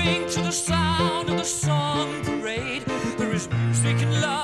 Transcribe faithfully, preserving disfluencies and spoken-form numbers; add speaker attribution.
Speaker 1: swing to the sound of the song parade. There is music and love